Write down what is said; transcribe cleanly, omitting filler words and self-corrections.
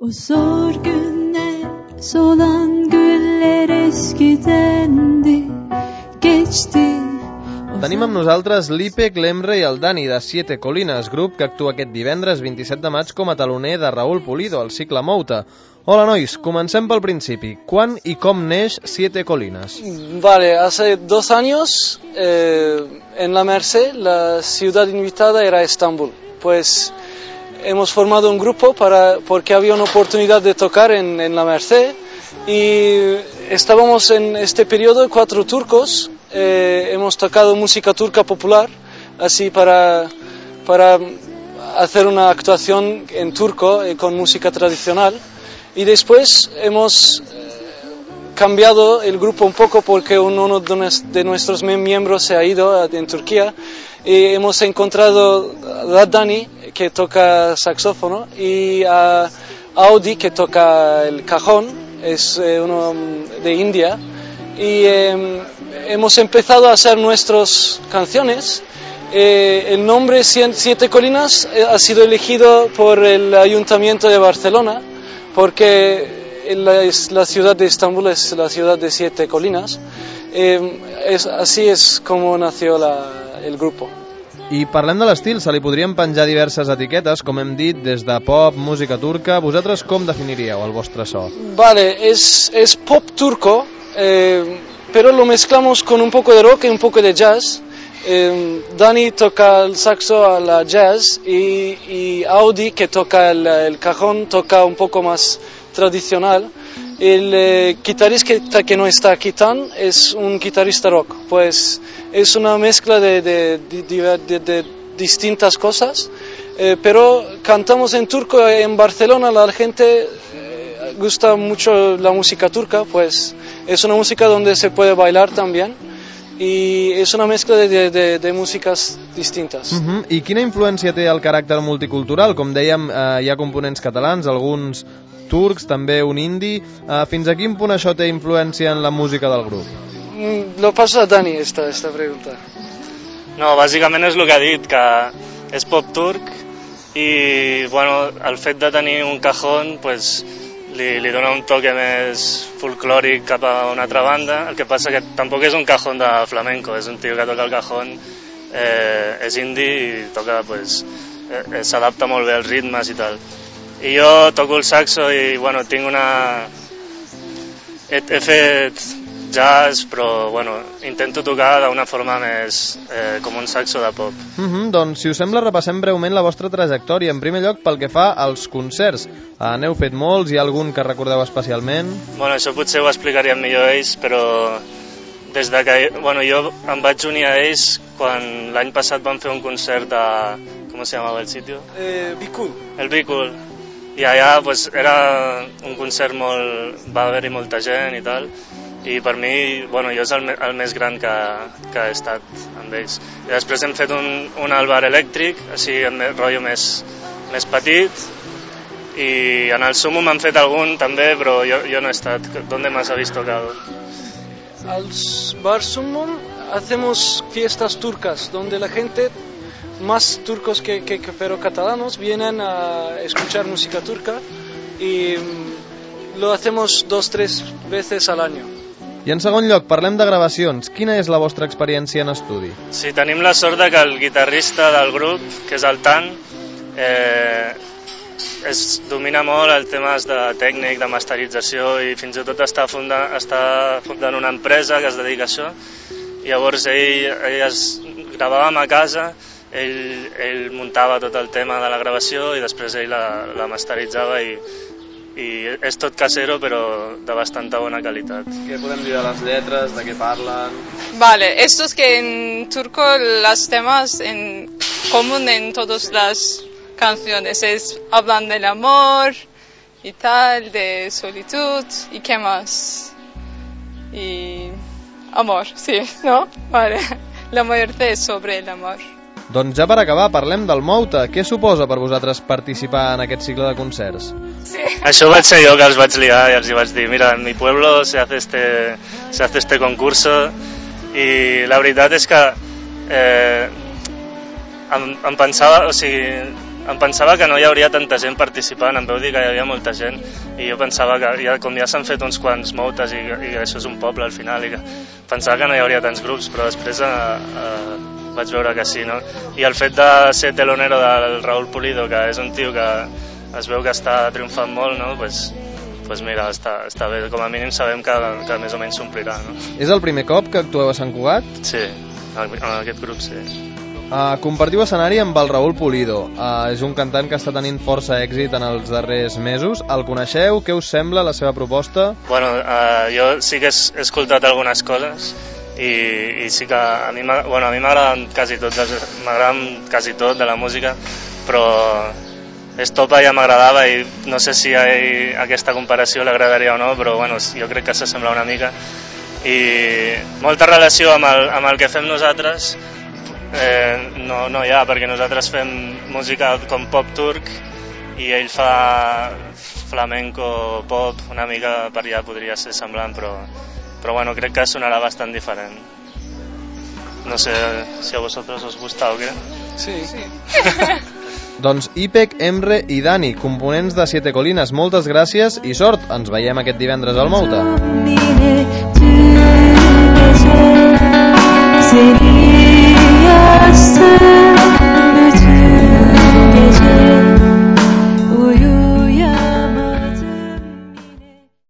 O zor günler solan güller eskidendi, geçti. Tenim amb nosaltres l'Ipec, l'Emre i el Dani de Siete Colinas, grup que actua aquest divendres 27 de maig com a taloner de Raúl Pulido, al cicle Mouta. Hola nois, comencem pel principi. Quan i com neix Siete Colinas? Vale, hace 2 años en la Merced la ciudad invitada era Estambul. Pues hemos formado un grupo porque había una oportunidad de tocar en la Merced y estábamos en este periodo 4 turcos. Hemos tocado música turca popular, así para hacer una actuación en turco con música tradicional. Y después hemos cambiado el grupo un poco porque uno de nuestros miembros se ha ido en Turquía y hemos encontrado a Dani, que toca saxófono, y a Audi, que toca el cajón, es uno de India, y hemos empezado a hacer nuestras canciones. El nombre Siete Colinas ha sido elegido por el Ayuntamiento de Barcelona porque la ciudad de Estambul es la ciudad de 7 colinas. Así es como nació el grupo. I parlem de l'estil, se li podrien penjar diverses etiquetes, com hem dit, des de pop, música turca. Vosaltres com definiríeu el vostre so? Vale, es pop turco, pero lo mezclamos con un poco de rock y un poco de jazz. Dani toca el saxo a la jazz y Audi, que toca el cajón, toca un poco más tradicional. El guitarrista que no está aquí es un guitarrista rock, pues es una mezcla de distintas cosas, pero cantamos en turco. En Barcelona la gente gusta mucho la música turca, pues es una música donde se puede bailar también. I és una mescla de músiques distintes. I quina influència té el caràcter multicultural? Com dèiem, hi ha components catalans, alguns turcs, també un indi. Fins a quin punt això té influència en la música del grup? Lo paso a Dani, esta pregunta. No, bàsicament és el que ha dit, que és pop turc i bueno, el fet de tenir un cajón pues, li dona un toque més folclòric cap a una altra banda. El que passa que tampoc és un cajón de flamenco, és un tio que toca el cajón, és indi i toca, pues, s'adapta molt bé als ritmes i tal. I jo toco el saxo i bueno, tinc una... He fet jazz, però bueno, intento tocar d'una forma més com un saxo de pop. Doncs, si us sembla, repassem breument la vostra trajectòria. En primer lloc, pel que fa als concerts. N'heu fet molts, hi ha algun que recordeu especialment? Bueno, això potser ho explicarien millor ells, però des de que bueno, jo em vaig unir a ells quan l'any passat van fer un concert a... ¿Cómo se llamaba el sitio? Bicul. El Bicul. I allà pues, era un concert molt... va haver-hi molta gent i tal, i per mi, bueno, jo és el més gran que he estat amb ells. I després hem fet un al bar elèctric, així en rotllo més petit, i en el Sumum han fet algun també, però jo no he estat. ¿Dónde más habéis tocado? Al bar Sumum hacemos fiestas turcas, donde la gente, más turcos pero catalanos, vienen a escuchar música turca y lo hacemos 2-3 veces al año. I en segon lloc, parlem de gravacions. Quina és la vostra experiència en estudi? Sí, tenim la sort que el guitarrista del grup, que és el Tan, domina molt el temes de tècnic, de masterització, i fins i tot està fundant una empresa que es dedica a això. I llavors ell gravàvem a casa, ell muntava tot el tema de la gravació i després ell la masteritzava i és tot casero però de bastanta bona qualitat. Què podem dir de les lletres, de què parlen? Vale, esto es que en turco los temas en común en todas las canciones hablan del amor y tal, de solitud y qué más. Y amor, sí, ¿no? Vale, la mayoría es sobre el amor. Doncs ja per acabar, parlem del Mouta. Què suposa per vosaltres participar en aquest cicle de concerts? Sí. Això vaig ser jo que els vaig liar i els vaig dir, mira, en mi pueblo se hace este concurso, i la veritat és que em pensava, o sigui, em pensava que no hi hauria tanta gent participant, em veu dir que hi havia molta gent i jo pensava que com ja s'han fet uns quants moutes i això és un poble al final i que pensava que no hi hauria tants grups, però després vaig veure que sí, no? I el fet de ser telonero del Raúl Pulido, que és un tio que es veu que està triomfant molt, no? Pues mira, està bé, com a mínim sabem que més o menys s'omplirà, no? És el primer cop que actueu a Sant Cugat? Sí, en aquest grup sí. Compartiu escenari amb el Raúl Pulido. És un cantant que està tenint força èxit en els darrers mesos. El coneixeu? Què us sembla la seva proposta? Bueno, jo sí que he escoltat algunes coses i sí que a mi m'agraden quasi tot de la música, però Estopa ja m'agradava i no sé si aquesta comparació l'agradaria o no, però bueno, jo crec que s'assembla una mica i molta relació amb el que fem nosaltres no hi ha, perquè nosaltres fem música com pop turc i ell fa flamenco pop, una mica per allà podria ser semblant, però bueno, crec que sonarà bastant diferent. No sé si a vosaltres us gusta o què. Sí. Doncs Ipek, Emre i Dani, components de Siete Colinas, moltes gràcies i sort. Ens veiem aquest divendres al Mouta.